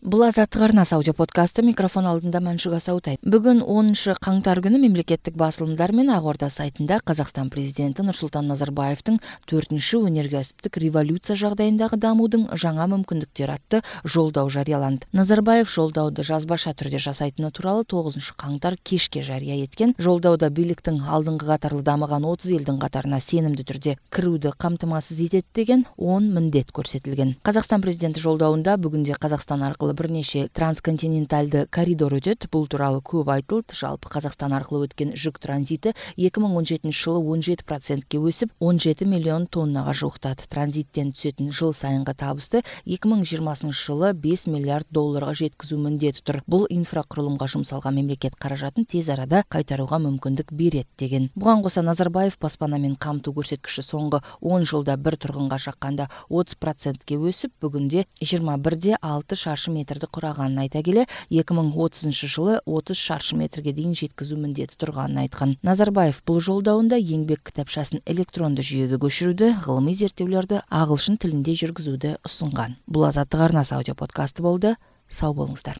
Бул Азаттык арнасы аудио подкасты, микрофон алдында Маншук Асаутай. Бүгүн 10 каңтар күнү мемлекеттик басылымдар менен Ак Орда сайтында Казакстан президенти Нурсултан Назарбаевдин 4-шү өнөркөзүптүк революция жагдайындагы дамуудун жаңа мүмкүндүктөрү аттуу жолдоо жарыяланды. Назарбаев жолдоодо жазбаша түрдө жасайтыны тууралуу 9 каңтар кечке жарыя эткен. Жолдоодо бийликтин алдыңкы катарлы дамыган 30 элдин катарына сенимдүү түрдө кирүүдү камтамасыз этет деген 10 міндет көрсөтүлгөн. Казакстан президенти жолдоодо бүгүнде Казакстан аркылуу бир нече трансконтиненталды коридор өтөт. Бул тууралуу көп айтылды. Жалпы Казакстан аркылуу өткөн жүк транзити 2017 жылы 17%ке өсүп, 17 миллион тоннага жуктады. Транзиттен түсөтүн жыл сайынкы табысты 2020 жылы 5 миллиард долларга жеткизүү міндети тур. Бул инфракурулумга жумсалган мемлекет каражатын тез арада кайтарууга мүмкүндүк берет деген. Буга коса Назарбаев баспана менен камтуу көрсөткүчү соңку 10 жылда bir тургунга шакканда 30%ке өсүп, бүгүнде 21,6 шаршы метрди кураганын айта келе, 2030 жылы 30 шаршы метрге дейин жеткизүү міндети турганын айткан. Назарбаев бул жолдоодо еңбек китапчасын электрондуу жүйөгө көчүрүүдө, гылымый зерттөөлөрдү агылшын тилинде жүргүзүүдө сунган. Бул Азаттык арнасы аудио подкасты болду. Сау болуңуздар.